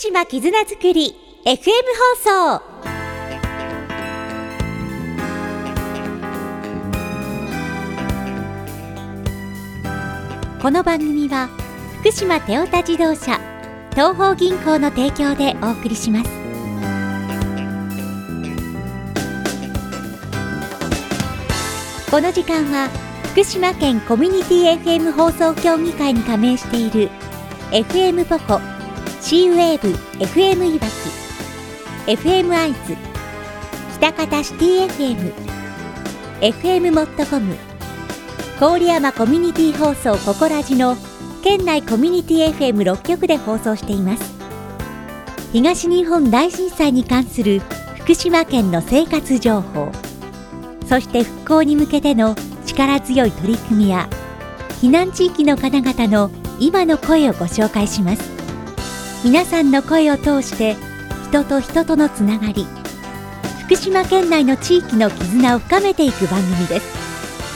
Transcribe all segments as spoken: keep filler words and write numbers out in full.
島絆づくり エフエム 放送。この番組は福島テオタ自動車東邦銀行の提供でお送りします。この時間は福島県コミュニティ エフエム 放送協議会に加盟している エフエム ポコ、C ウェーブ エフエム いわき、エフエム アイズ、北方シティ エフエム、エフエム モットコム、郡山コミュニティ放送ココラジの県内コミュニティ エフエムろっ 局で放送しています。東日本大震災に関する福島県の生活情報、そして復興に向けての力強い取り組みや避難地域の方々の今の声をご紹介します。皆さんの声を通して人と人とのつながり、福島県内の地域の絆を深めていく番組です。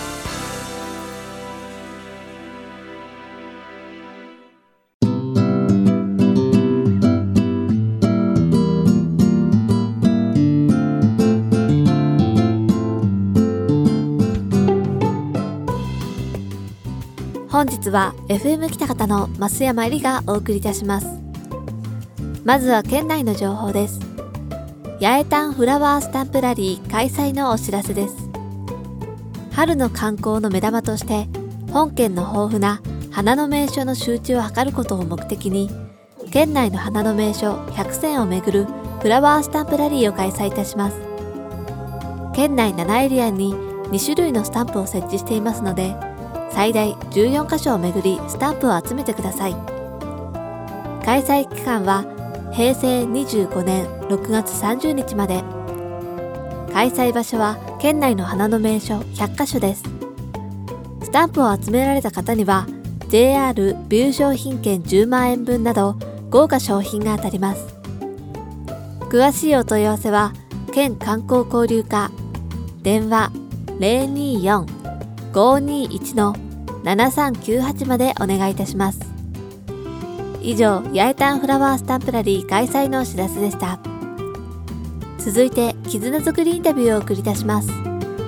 本日は エフエム 北方の増山えりがお送りいたします。まずは県内の情報です。八重丹フラワースタンプラリー開催のお知らせです。春の観光の目玉として本県の豊富な花の名所の周知を図ることを目的に、県内の花の名所ひゃく選を巡るフラワースタンプラリーを開催いたします。県内ななエリアにに種類のスタンプを設置していますので、最大じゅうよんカ所を巡りスタンプを集めてください。開催期間はへいせいにじゅうごねんろくがつさんじゅうにちまで。開催場所は県内の花の名所ひゃっカ所です。スタンプを集められた方には ジェイアール ビュー商品券じゅうまんえんぶんなど豪華商品が当たります。詳しいお問い合わせは県観光交流課電話 ゼロにーよん ごーにーいち のななさんきゅうはちまでお願いいたします。以上、八重丹フラワースタンプラリー開催のお知らせでした。続いて絆づくりインタビューをお送りいたします。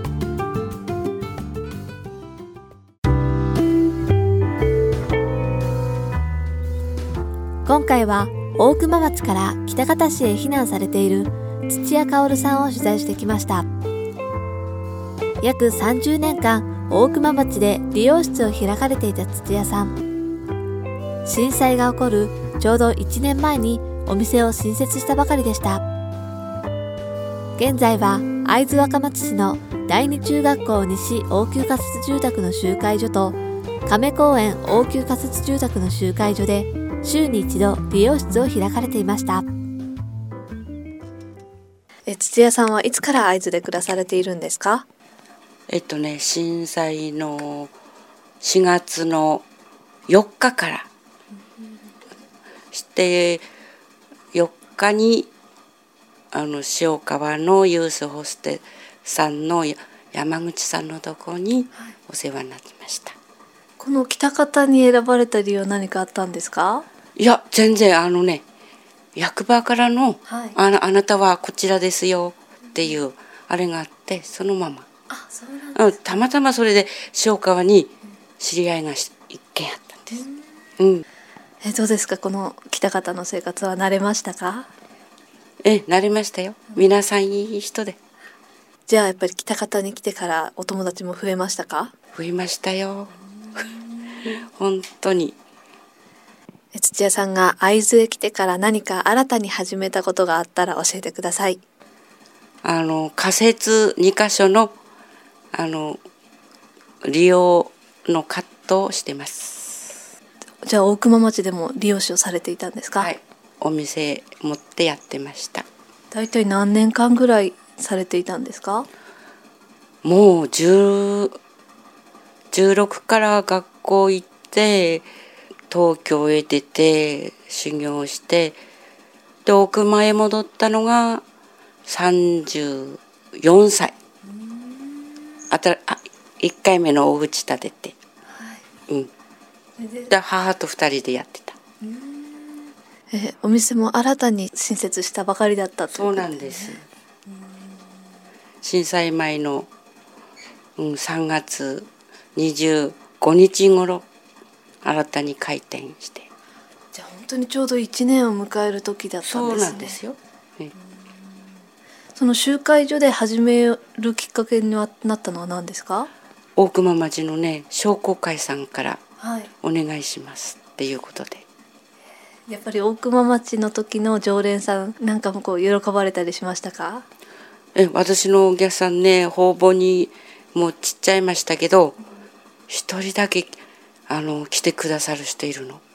今回は大熊町から北方市へ避難されている土屋香織さんを取材してきました。約さんじゅうねんかん大熊町で理容室を開かれていた土屋さん。震災が起こるちょうどいちねんまえにお店を新設したばかりでした。現在は会津若松市の第二中学校西応急仮設住宅の集会所と亀公園応急仮設住宅の集会所で週に一度理容室を開かれていました。 え土屋さんはいつから会津で暮らされているんですか？ えっとね震災のしがつのよっかからしてよっかにあの塩川のユースホステさんの山口さんのとこにお世話になってました。 この北方に選ばれた理由は何かあったんですか？ いや全然あのね役場からの、 はい、 あ, あなたはこちらですよっていうあれがあってそのままあそうなんですか。 たまたまそれで塩川に知り合いが一軒あったんです。うんうん、 えどうですかこの北方の生活は慣れましたか？ え慣れましたよ。皆さんいい人で。 じゃあやっぱり北方に来てからお友達も増えましたか？ 増えましたよ本当に。 え土屋さんが会津へ来てから何か新たに始めたことがあったら教えてください。 あの仮設にカ所のあの利用のカットをしてます。 じゃあ大熊町でも利用師をされていたんですか？ はい、お店持ってやってました。 だいたい何年間ぐらいされていたんですか？ もうじゅう、じゅうろくから学校行って東京へ出て修行してで大熊へ戻ったのがさんじゅうよんさい。あたあいっかいめの大口立てて、はい、うん、で母とふたりでやってた。 えー、お店も新たに新設したばかりだったということですね。 そうなんです。震災前の、うん、さんがつにじゅうごにち頃新たに開店して。 じゃあ本当にちょうどいちねんを迎える時だったんですね。 そうなんですよ。ね、 その集会所で始めるきっかけになったのは何ですか？ 大熊町のね商工会さんからはいお願いしますっていうことで、 やっぱり大熊町の時の常連さんなんかもこう喜ばれたりしましたか？ え私のお客さんね方々にもうちっちゃいましたけど一人だけあの来てくださる人いるの。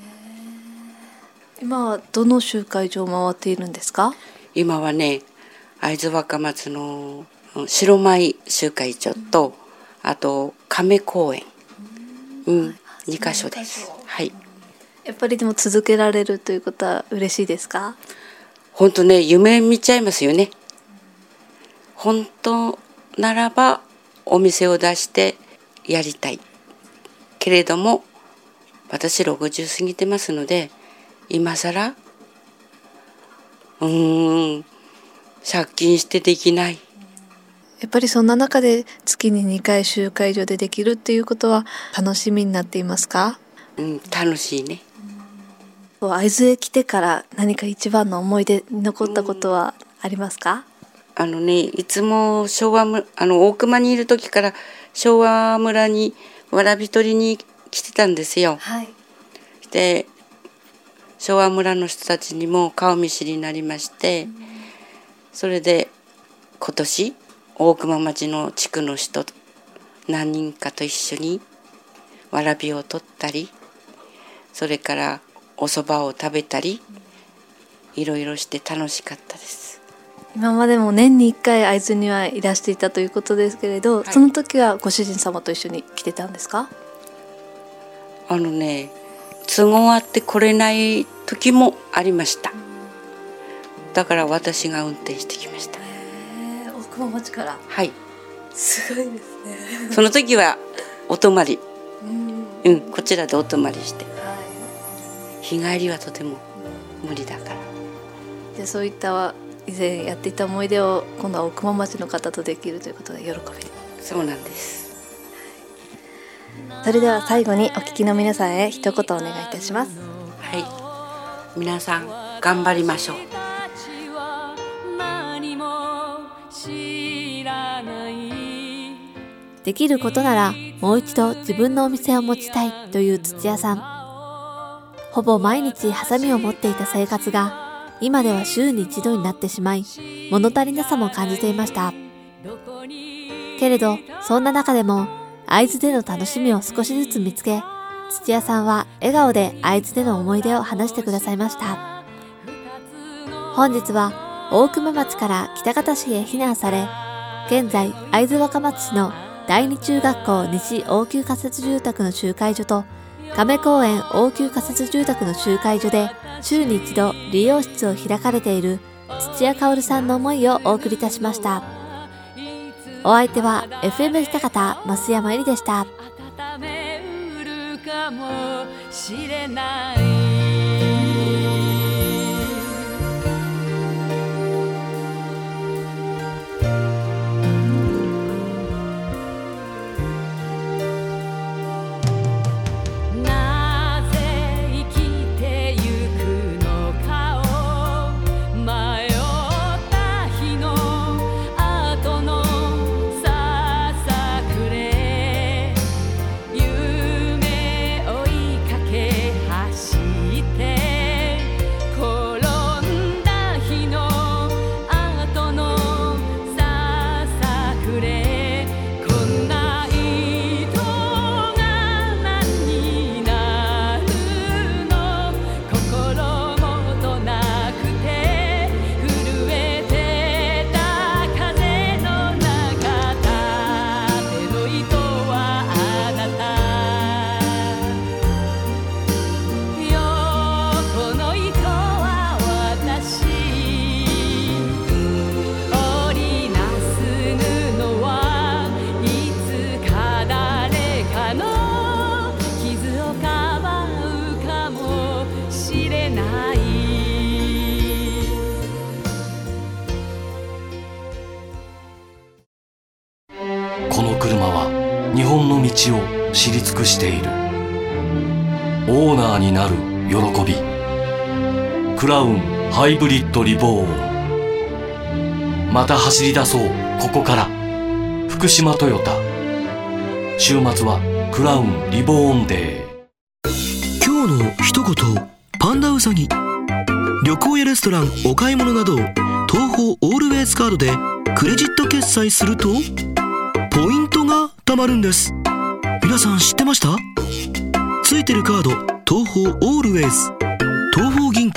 今はどの集会所を回っているんですか？今はね会津若松の白米集会所と、うん、あと亀公園、うんうん、にかしょです。はい。 やっぱりでも続けられるということは嬉しいですか？ 本当ね夢見ちゃいますよね。本当ならばお店を出してやりたいけれども私ろくじゅう過ぎてますので今更うーん借金してできない。 やっぱりそんな中で月ににかい集会所でできるっていうことは楽しみになっていますか？ うん、楽しいね。 会津へ来てから何か一番の思い出に残ったことはありますか？ あのねいつも昭和村あの大熊にいる時から昭和村にわらび取りに来てたんですよ。 はい、 で昭和村の人たちにも顔見知りになりまして、うん、それで今年大熊町の地区の人何人かと一緒にわらびを取ったりそれからお蕎麦を食べたりいろいろして楽しかったです。 今までも年にいっかい会津にはいらしていたということですけれど、はい、その時はご主人様と一緒に来てたんですか？ あのね都合あって来れない時もありました。だから私が運転してきました。 へー、大熊町から。 はい。 すごいですね。 その時はお泊まり、うん、うん、こちらでお泊まりして、はい、日帰りはとても無理だから。 でそういった以前やっていた思い出を今度は大熊町の方とできるということで喜びで。 そうなんです。 それでは最後にお聞きの皆さんへ一言お願いいたします。 はい、皆さん頑張りましょう。 できることならもう一度自分のお店を持ちたいという土屋さん。ほぼ毎日ハサミを持っていた生活が今では週に一度になってしまい物足りなさも感じていました。けれどそんな中でも会津での楽しみを少しずつ見つけ、土屋さんは笑顔で会津での思い出を話してくださいました。本日は大熊町から喜多方市へ避難され、現在会津若松市の第二中学校西応急仮設住宅の集会所と亀公園応急仮設住宅の集会所で週に一度理容室を開かれている土屋薫さんの思いをお送りいたしました。お相手は エフエム 喜多方増山えりでした。 夢追いかけ走道を知り尽くしている。オーナーになる喜び。クラウンハイブリッドリボーン。また走り出そう、ここから。福島トヨタ。週末はクラウンリボーンデー。 今日の一言、パンダウサギ。旅行やレストラン、お買い物など東宝オールウェイズカードでクレジット決済するとポイントが貯まるんです。皆さん知ってました？ついてるカード、東宝オールウェイズ、東宝銀行。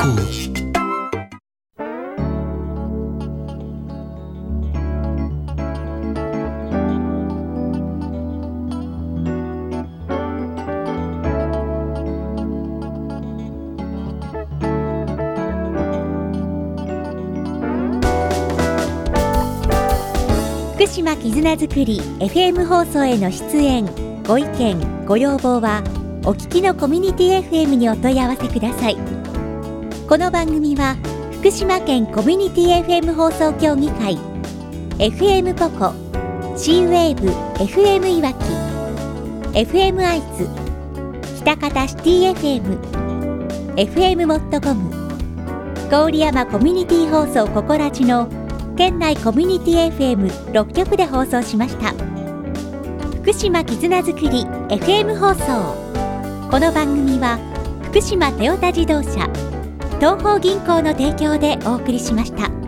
福島絆づくり エフエム 放送への出演、ご意見、ご要望はお聞きのコミュニティ エフエム にお問い合わせください。この番組は福島県コミュニティ エフエム 放送協議会、 エフエム ポコ、 C ウェーブ エフエム いわき、 エフエム 愛知、喜多方シティ エフエム、 エフエム モットコム、 郡山コミュニティ放送ココラジの県内コミュニティ エフエムろっ 局で放送しました。福島絆づくり エフエム 放送。この番組は福島トヨタ自動車、東宝銀行の提供でお送りしました。